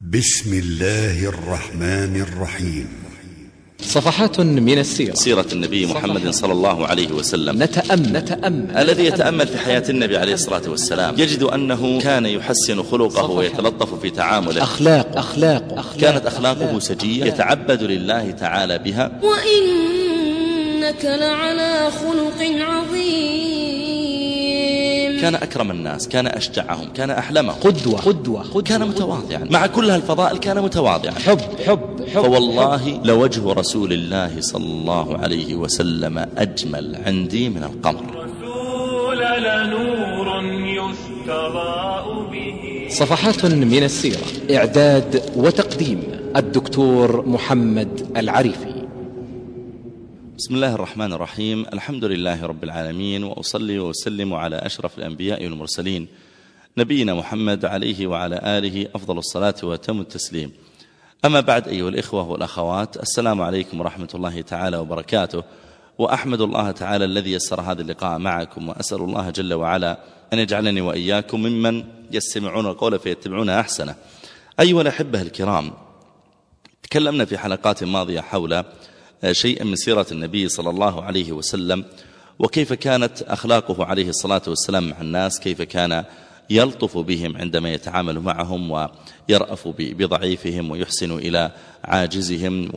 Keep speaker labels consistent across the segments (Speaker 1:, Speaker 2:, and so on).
Speaker 1: بسم الله الرحمن الرحيم.
Speaker 2: صفحات من السيرة،
Speaker 3: سيرة النبي محمد صلى الله عليه وسلم.
Speaker 2: نتأمل.
Speaker 3: الذي يتأمل في حياة النبي عليه الصلاة والسلام يجد أنه كان يحسن خلقه ويتلطف في تعامله.
Speaker 2: أخلاق
Speaker 3: كانت أخلاقه سجية يتعبد لله تعالى بها.
Speaker 4: وإنك لعلى خلق عظيم.
Speaker 3: كان أكرم الناس، كان أشجعهم، كان أحلمهم،
Speaker 2: قدوة
Speaker 3: كان متواضعا. مع كل هالفضائل كان متواضعا.
Speaker 2: حب.
Speaker 3: فوالله لوجه رسول الله صلى الله عليه وسلم أجمل عندي من القمر.
Speaker 5: رسول لنور يستضاء به.
Speaker 2: صفحات من السيرة، إعداد وتقديم الدكتور محمد العريفي.
Speaker 3: بسم الله الرحمن الرحيم. الحمد لله رب العالمين، وأصلي وأسلم على أشرف الأنبياء والمرسلين نبينا محمد عليه وعلى آله أفضل الصلاة وأتم التسليم. أما بعد، أيها الإخوة والأخوات، السلام عليكم ورحمة الله تعالى وبركاته. وأحمد الله تعالى الذي يسر هذا اللقاء معكم، وأسأل الله جل وعلا أن يجعلني وإياكم ممن يستمعون القول فيتبعون أحسنه. أيها الأحبة الكرام، تكلمنا في حلقات ماضية حول شيء من سيرة النبي صلى الله عليه وسلم، وكيف كانت أخلاقه عليه الصلاة والسلام مع الناس، كيف كان يلطف بهم عندما يتعامل معهم، ويرأف بضعيفهم، ويحسن إلى عاجزهم،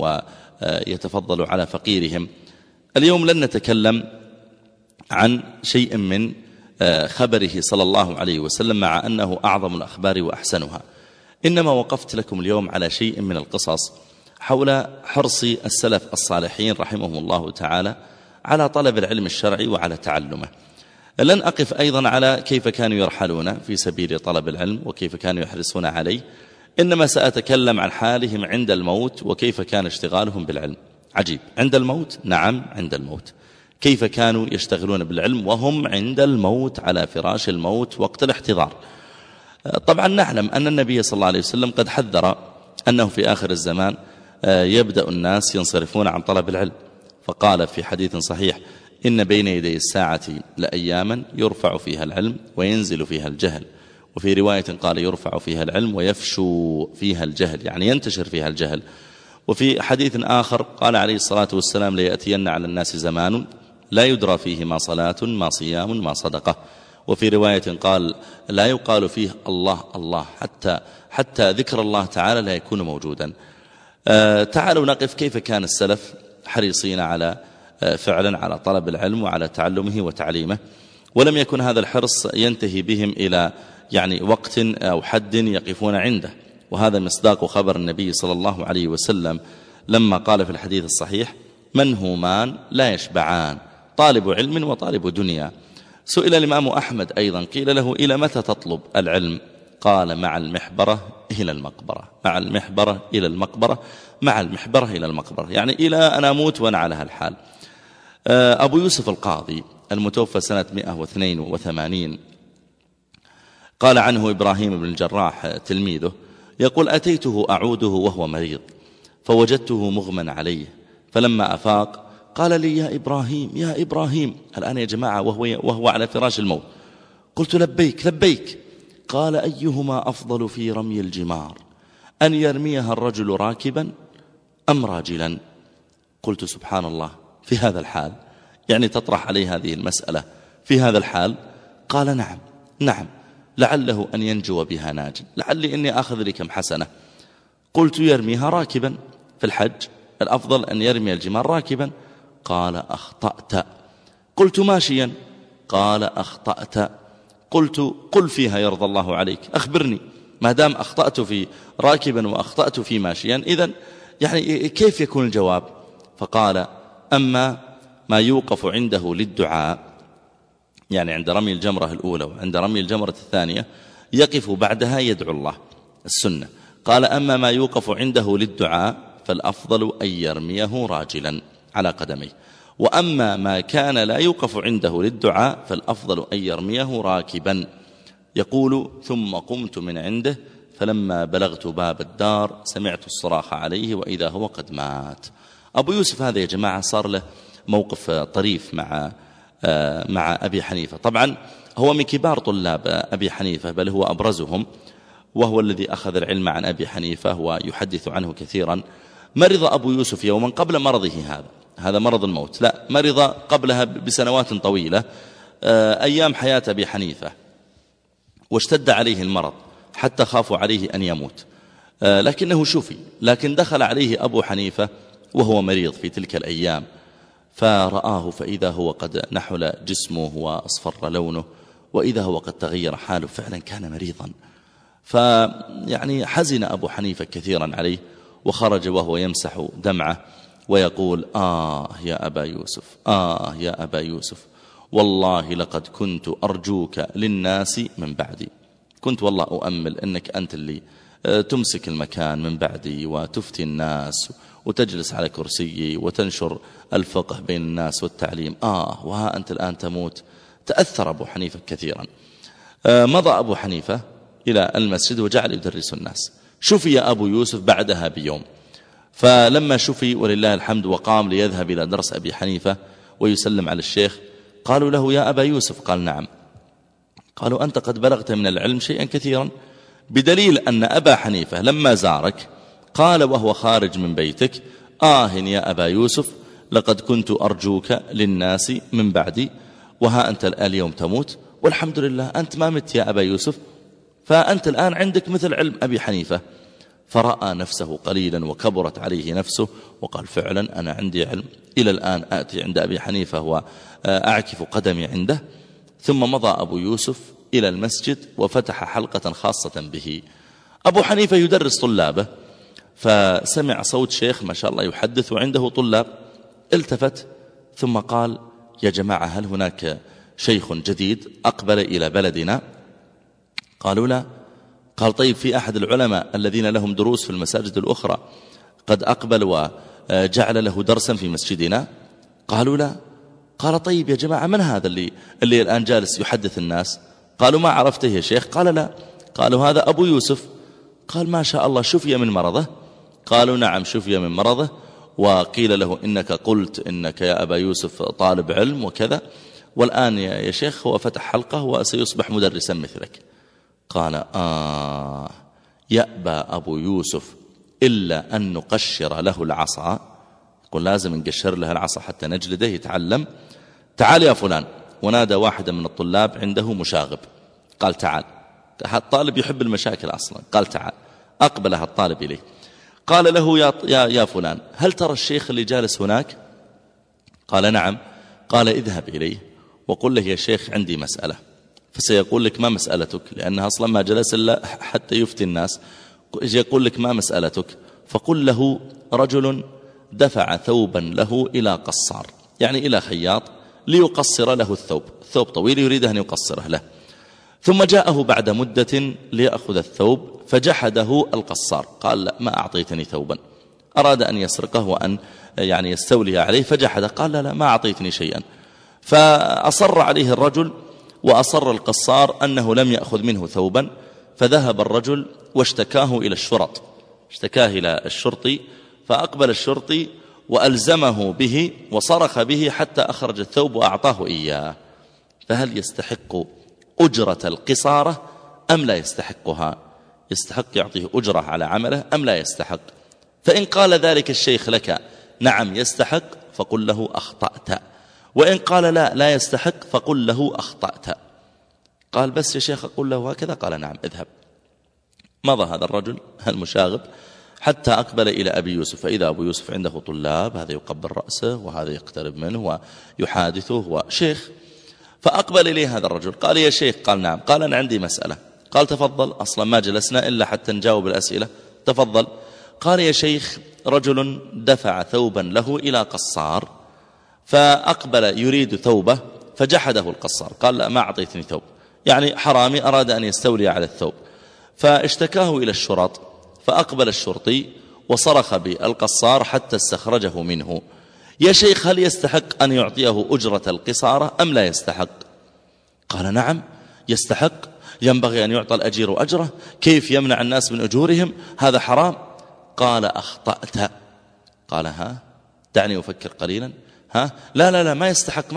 Speaker 3: ويتفضل على فقيرهم. اليوم لن نتكلم عن شيء من خبره صلى الله عليه وسلم، مع أنه أعظم الأخبار وأحسنها. إنما وقفت لكم اليوم على شيء من القصص حول حرص السلف الصالحين رحمهم الله تعالى على طلب العلم الشرعي وعلى تعلمه. لن أقف أيضا على كيف كانوا يرحلون في سبيل طلب العلم وكيف كانوا يحرصون عليه، إنما سأتكلم عن حالهم عند الموت وكيف كان اشتغالهم بالعلم. عجيب، عند الموت؟ نعم، عند الموت. كيف كانوا يشتغلون بالعلم وهم عند الموت، على فراش الموت، وقت الاحتضار. طبعا نعلم أن النبي صلى الله عليه وسلم قد حذر أنه في آخر الزمان يبدأ الناس ينصرفون عن طلب العلم، فقال في حديث صحيح: إن بين يدي الساعة لأياما يرفع فيها العلم وينزل فيها الجهل. وفي رواية قال: يرفع فيها العلم ويفشو فيها الجهل، يعني ينتشر فيها الجهل. وفي حديث آخر قال عليه الصلاة والسلام: ليأتين على الناس زمان لا يدرى فيه ما صلاة ما صيام ما صدقة. وفي رواية قال: لا يقال فيه الله الله حتى ذكر الله تعالى لا يكون موجودا. تعالوا نقف كيف كان السلف حريصين على فعلا على طلب العلم وعلى تعلمه وتعليمه. ولم يكن هذا الحرص ينتهي بهم إلى وقت أو حد يقفون عنده، وهذا مصداق خبر النبي صلى الله عليه وسلم لما قال في الحديث الصحيح: منهومان لا يشبعان، طالب علم وطالب دنيا. سئل الإمام أحمد أيضا، قيل له: إلى متى تطلب العلم؟ قال: مع المحبرة إلى المقبرة، مع المحبرة إلى المقبرة، مع المحبرة إلى المقبرة، يعني إلى أن أموت وأنا على هالحال. أبو يوسف القاضي المتوفى سنة 182 قال عنه إبراهيم بن الجراح تلميذه، يقول: أتيته أعوده وهو مريض فوجدته مغمى عليه، فلما أفاق قال لي: يا إبراهيم يا إبراهيم. الآن يا جماعة وهو على فراش الموت. قلت: لبيك. قال: أيهما أفضل في رمي الجمار، أن يرميها الرجل راكبا أم راجلا؟ قلت: سبحان الله، في هذا الحال يعني تطرح عليه هذه المسألة في هذا الحال؟ قال: نعم، لعله أن ينجو بها ناج، لعلي إني أخذ لي كم حسنة. قلت: يرميها راكبا في الحج، الأفضل أن يرمي الجمار راكبا. قال: أخطأت. قلت: ماشيا. قال: أخطأت. قلت: قل فيها يرضى الله عليك، أخبرني، ما دام أخطأت في راكبا وأخطأت في ماشيا، إذن كيف يكون الجواب؟ فقال: أما ما يوقف عنده للدعاء، يعني عند رمي الجمرة الأولى وعند رمي الجمرة الثانية يقف بعدها يدعو الله، السنة. قال: أما ما يوقف عنده للدعاء فالأفضل أن يرميه راجلا على قدميه، وأما ما كان لا يوقف عنده للدعاء فالأفضل أن يرميه راكبا. يقول: ثم قمت من عنده، فلما بلغت باب الدار سمعت الصراخ عليه وإذا هو قد مات. أبو يوسف هذا يا جماعة صار له موقف طريف مع أبي حنيفة. طبعا هو من كبار طلاب أبي حنيفة، بل هو أبرزهم، وهو الذي أخذ العلم عن أبي حنيفة ويحدث عنه كثيرا. مرض أبو يوسف يوما قبل مرضه هذا مرض الموت، لا، مرض قبلها بسنوات طويلة، أيام حياة أبي حنيفة، واشتد عليه المرض حتى خافوا عليه أن يموت، لكنه شفي. لكن دخل عليه أبو حنيفة وهو مريض في تلك الأيام، فرآه فإذا هو قد نحل جسمه وأصفر لونه، وإذا هو قد تغير حاله، فعلا كان مريضا. فيعني حزن أبو حنيفة كثيرا عليه، وخرج وهو يمسح دمعه ويقول: يا أبا يوسف، يا أبا يوسف، والله لقد كنت أرجوك للناس من بعدي. كنت والله أؤمل أنك أنت اللي تمسك المكان من بعدي وتفتي الناس وتجلس على كرسيي وتنشر الفقه بين الناس والتعليم، وها أنت الآن تموت. تأثر أبو حنيفة كثيرا. مضى أبو حنيفة إلى المسجد وجعل يدرس الناس. شفي أبو يوسف بعدها بيوم، فلما شفي ولله الحمد وقام ليذهب إلى درس أبي حنيفة ويسلم على الشيخ، قالوا له: يا أبا يوسف. قال: نعم. قالوا: أنت قد بلغت من العلم شيئا كثيرا، بدليل أن أبا حنيفة لما زارك قال وهو خارج من بيتك: يا أبا يوسف، لقد كنت أرجوك للناس من بعدي، وها أنت اليوم تموت، والحمد لله أنت ما مت يا أبا يوسف، فأنت الآن عندك مثل علم أبي حنيفة. فرأى نفسه قليلا وكبرت عليه نفسه، وقال: فعلا أنا عندي علم، إلى الآن آتي عند أبي حنيفة وأعكف قدمي عنده. ثم مضى أبو يوسف إلى المسجد وفتح حلقة خاصة به. أبو حنيفة يدرس طلابه، فسمع صوت شيخ ما شاء الله يحدث وعنده طلاب، التفت ثم قال: يا جماعة، هل هناك شيخ جديد أقبل إلى بلدنا؟ قالوا: لا. قال: طيب، في أحد العلماء الذين لهم دروس في المساجد الأخرى قد أقبل وجعل له درسا في مسجدنا؟ قالوا: لا. قال: طيب يا جماعة، من هذا اللي الآن جالس يحدث الناس؟ قالوا: ما عرفته يا شيخ؟ قال: لا. قالوا: هذا أبو يوسف. قال: ما شاء الله، شفي من مرضه؟ قالوا: نعم، شفي من مرضه، وقيل له إنك قلت إنك يا أبا يوسف طالب علم وكذا، والآن يا شيخ هو فتح حلقة وسيصبح مدرسا مثلك. قال: يأبى أبو يوسف إلا أن نقشر له العصا. يقول: لازم نقشر له العصا حتى نجلده يتعلم. تعال يا فلان. ونادى واحدا من الطلاب عنده مشاغب، قال: تعال. الطالب يحب المشاكل أصلا. قال: تعال. أقبل الطالب إليه، قال له: يا فلان، هل ترى الشيخ اللي جالس هناك؟ قال: نعم. قال: اذهب إليه وقل له: يا شيخ، عندي مسألة. فسيقول لك: ما مسألتك؟ لأنها أصلا ما جلس إلا حتى يفتي الناس. يقول لك: ما مسألتك؟ فقل له: رجل دفع ثوبا له إلى قصار، يعني إلى خياط، ليقصر له الثوب طويل يريد أن يقصره له، ثم جاءه بعد مدة ليأخذ الثوب فجحده القصار، قال: لا، ما أعطيتني ثوبا. أراد أن يسرقه وأن يعني يستولي عليه، فجحده، قال: لا، ما أعطيتني شيئا. فأصر عليه الرجل، وأصر القصار أنه لم يأخذ منه ثوبا. فذهب الرجل واشتكاه إلى الشرط، اشتكاه إلى الشرطي، فأقبل الشرطي وألزمه به وصرخ به حتى أخرج الثوب وأعطاه إياه. فهل يستحق أجرة القصارة أم لا يستحقها؟ يستحق يعطيه أجرة على عمله أم لا يستحق؟ فإن قال ذلك الشيخ لك: نعم يستحق، فقل له: أخطأت. وإن قال: لا يستحق، فقل له: أخطأت. قال: بس يا شيخ أقول له هكذا؟ قال: نعم، اذهب. مضى هذا الرجل المشاغب حتى أقبل إلى أبي يوسف، فإذا أبو يوسف عنده طلاب، هذا يقبل رأسه وهذا يقترب منه ويحادثه وشيخ. فأقبل إليه هذا الرجل، قال: يا شيخ. قال: نعم. قال: أنا عندي مسألة. قال: تفضل، أصلا ما جلسنا إلا حتى نجاوب الأسئلة، تفضل. قال: يا شيخ، رجل دفع ثوبا له إلى قصار، فأقبل يريد ثوبه فجحده القصار، قال: لا، ما أعطيتني ثوب، يعني حرامي، أراد أن يستولي على الثوب. فاشتكاه إلى الشرط، فأقبل الشرطي وصرخ بالقصار حتى استخرجه منه. يا شيخ، هل يستحق أن يعطيه أجرة القصارة أم لا يستحق؟ قال: نعم يستحق، ينبغي أن يعطى الأجير أجره، كيف يمنع الناس من أجورهم؟ هذا حرام. قال: أخطأت. قال: ها، دعني أفكر قليلا. لا، ما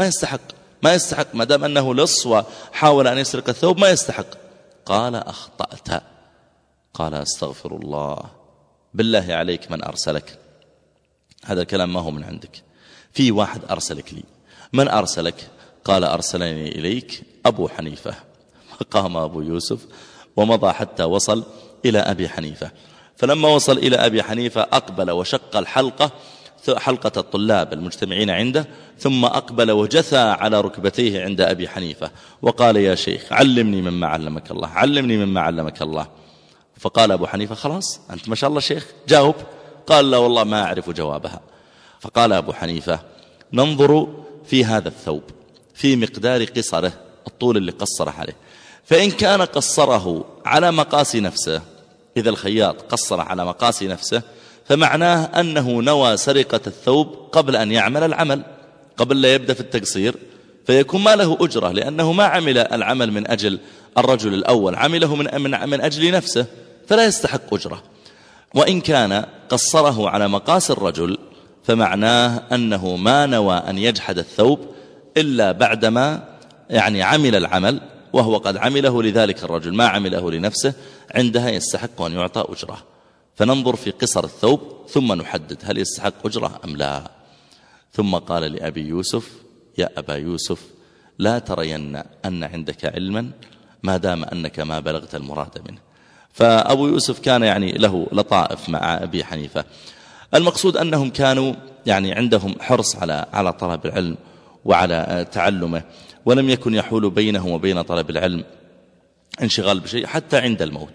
Speaker 3: يستحق، ما دام أنه لص وحاول أن يسرق الثوب ما يستحق. قال: أخطأت. قال أستغفر الله. بالله عليك من أرسلك؟ هذا الكلام ما هو من عندك، في واحد أرسلك لي. من أرسلك؟ قال أرسلني إليك أبو حنيفة. فقام أبو يوسف ومضى حتى وصل إلى أبي حنيفة. فلما وصل إلى أبي حنيفة أقبل وشق حلقة الطلاب المجتمعين عنده، ثم أقبل وجثى على ركبتيه عند أبي حنيفة وقال يا شيخ علمني مما علمك الله، علمني مما علمك الله. فقال أبو حنيفة خلاص أنت ما شاء الله شيخ جاوب. قال لا والله ما أعرف جوابها. فقال أبو حنيفة ننظر في هذا الثوب في مقدار قصره، الطول اللي قصره عليه، فإن كان قصره على مقاس نفسه، إذا الخياط قصر على مقاس نفسه فمعناه أنه نوى سرقة الثوب قبل أن يعمل العمل، قبل لا يبدأ في التقصير، فيكون ما له أجرة، لأنه ما عمل العمل من أجل الرجل الأول، عمله من أجل نفسه، فلا يستحق أجرة. وإن كان قصره على مقاس الرجل فمعناه أنه ما نوى أن يجحد الثوب إلا بعدما عمل العمل، وهو قد عمله لذلك الرجل، ما عمله لنفسه، عندها يستحق أن يعطى أجرة. فننظر في قصر الثوب ثم نحدد هل يستحق أجرة أم لا. ثم قال لأبي يوسف يا أبا يوسف لا ترين أن عندك علما ما دام أنك ما بلغت المراد منه. فأبو يوسف كان له لطائف مع أبي حنيفة. المقصود أنهم كانوا عندهم حرص على طلب العلم وعلى تعلمه، ولم يكن يحول بينهم وبين طلب العلم انشغال بشيء حتى عند الموت.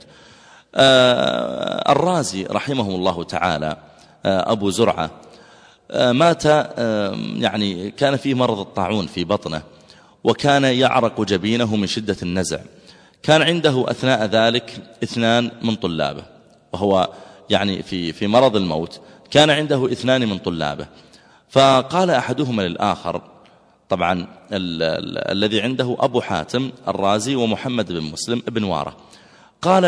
Speaker 3: الرازي رحمه الله تعالى أبو زرعة مات، كان فيه مرض الطاعون في بطنه، وكان يعرق جبينه من شدة النزع. كان عنده أثناء ذلك 2 من طلابه، وهو في مرض الموت كان عنده 2 من طلابه. فقال أحدهما للآخر، طبعا الذي عنده أبو حاتم الرازي ومحمد بن مسلم ابن وارة، قال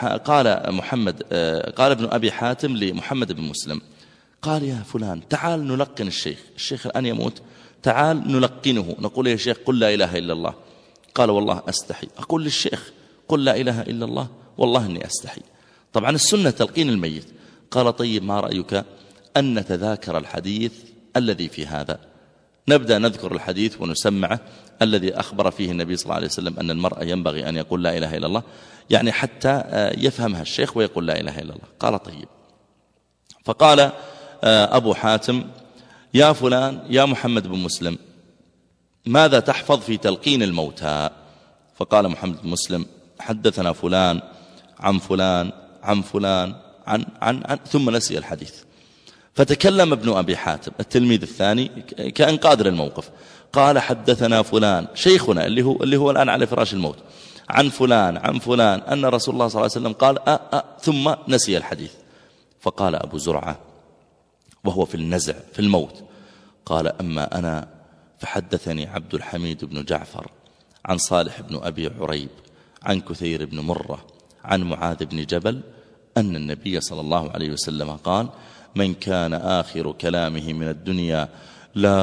Speaker 3: ابن أبي حاتم لمحمد بن مسلم قال يا فلان تعال نلقن الشيخ الآن يموت، تعال نلقنه، نقول يا شيخ قل لا إله إلا الله. قال والله أستحي أقول للشيخ قل لا إله إلا الله، والله إني أستحي. طبعا السنة تلقين الميت. قال طيب ما رأيك أن نتذاكر الحديث الذي في هذا، نبدأ نذكر الحديث ونسمعه الذي أخبر فيه النبي صلى الله عليه وسلم أن المرء ينبغي أن يقول لا إله إلا الله، حتى يفهمها الشيخ ويقول لا إله إلا الله. قال طيب. فقال أبو حاتم يا فلان يا محمد بن مسلم ماذا تحفظ في تلقين الموتى؟ فقال محمد بن مسلم حدثنا فلان عن فلان عن فلان عن ثم نسي الحديث. فتكلم ابن أبي حاتم التلميذ الثاني كأن قادر الموقف، قال حدثنا فلان شيخنا اللي هو الآن على فراش الموت عن فلان عن فلان أن رسول الله صلى الله عليه وسلم قال ثم نسي الحديث. فقال أبو زرعة وهو في النزع في الموت، قال أما أنا فحدثني عبد الحميد بن جعفر عن صالح بن أبي عريب عن كثير بن مرة عن معاذ بن جبل أن النبي صلى الله عليه وسلم قال من كان آخر كلامه من الدنيا لا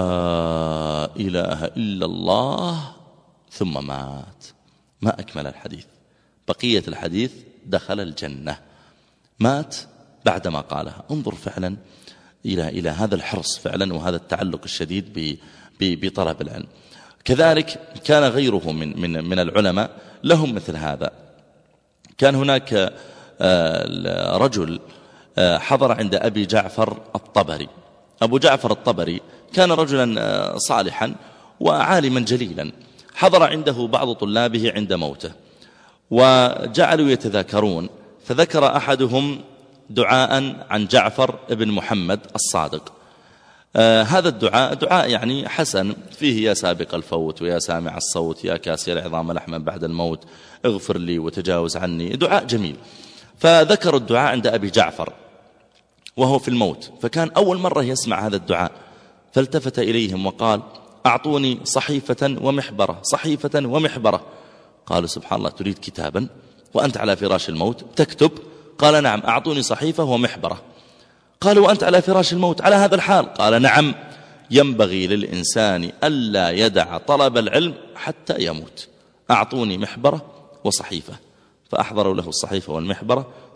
Speaker 3: إله إلا الله ثم مات. ما أكمل الحديث، بقية الحديث دخل الجنة، مات بعدما قالها. انظر فعلا إلى هذا الحرص فعلا وهذا التعلق الشديد بطلب العلم. كذلك كان غيره من العلماء لهم مثل هذا. كان هناك رجل حضر عند أبي جعفر الطبري. أبو جعفر الطبري كان رجلا صالحا وعالما جليلا، حضر عنده بعض طلابه عند موته وجعلوا يتذاكرون، فذكر أحدهم دعاء عن جعفر ابن محمد الصادق. هذا دعاء حسن، فيه يا سابق الفوت ويا سامع الصوت يا كاسي العظام لحما بعد الموت اغفر لي وتجاوز عني، دعاء جميل. فذكر الدعاء عند أبي جعفر وهو في الموت، فكان أول مرة يسمع هذا الدعاء، فالتفت إليهم وقال أعطوني صحيفة ومحبرة، صحيفة ومحبرة. قالوا سبحان الله تريد كتابا وأنت على فراش الموت تكتب؟ قال نعم أعطوني صحيفة ومحبرة. قالوا وأنت على فراش الموت على هذا الحال؟ قال نعم. ينبغي للإنسان ألا يدع طلب العلم حتى يموت. أعطوني محبرة وصحيفة، فأحضروا له الصحيفة والمحبرة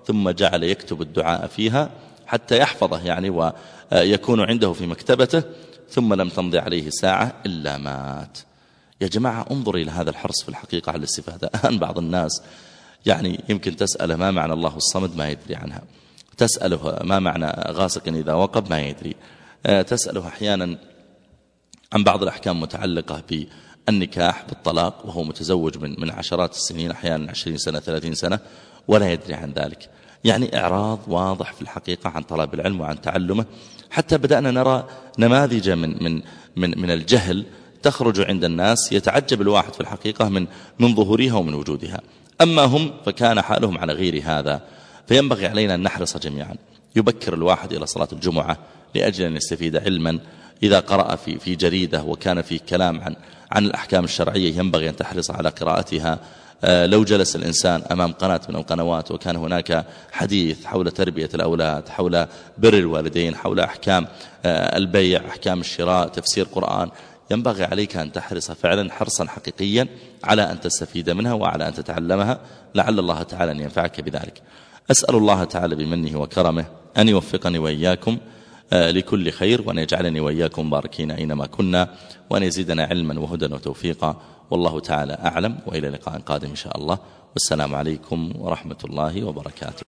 Speaker 3: ثم جعل يكتب الدعاء فيها حتى يحفظه يعني ويكون عنده في مكتبته، ثم لم تمضي عليه ساعة إلا مات. يا جماعة انظر إلى هذا الحرص في الحقيقة على الاستفادة. الآن بعض الناس يعني يمكن تسأله ما معنى الله الصمد ما يدري عنها، تسأله ما معنى غاسق إذا وقب ما يدري، تسأله أحيانا عن بعض الأحكام متعلقة بالنكاح بالطلاق وهو متزوج من عشرات السنين أحيانا 20 سنة 30 سنة ولا يدري عن ذلك. يعني إعراض واضح في الحقيقة عن طلب العلم وعن تعلمه، حتى بدأنا نرى نماذج من الجهل تخرج عند الناس يتعجب الواحد في الحقيقة من ظهورها ومن وجودها. أما هم فكان حالهم على غير هذا. فينبغي علينا أن نحرص جميعا، يبكر الواحد إلى صلاة الجمعة لأجل أن يستفيد علما. إذا قرأ في جريدة وكان فيه كلام عن الأحكام الشرعية ينبغي أن تحرص على قراءتها. لو جلس الإنسان أمام قناة من القنوات وكان هناك حديث حول تربية الأولاد، حول بر الوالدين، حول أحكام البيع، أحكام الشراء، تفسير قرآن، ينبغي عليك أن تحرص فعلا حرصا حقيقيا على أن تستفيد منها وعلى أن تتعلمها، لعل الله تعالى أن ينفعك بذلك. أسأل الله تعالى بمنه وكرمه أن يوفقني وإياكم لكل خير، وأن يجعلني وإياكم باركين أينما كنا، وأن يزيدنا علما وهدى وتوفيقا، والله تعالى أعلم. وإلى لقاء قادم إن شاء الله، والسلام عليكم ورحمة الله وبركاته.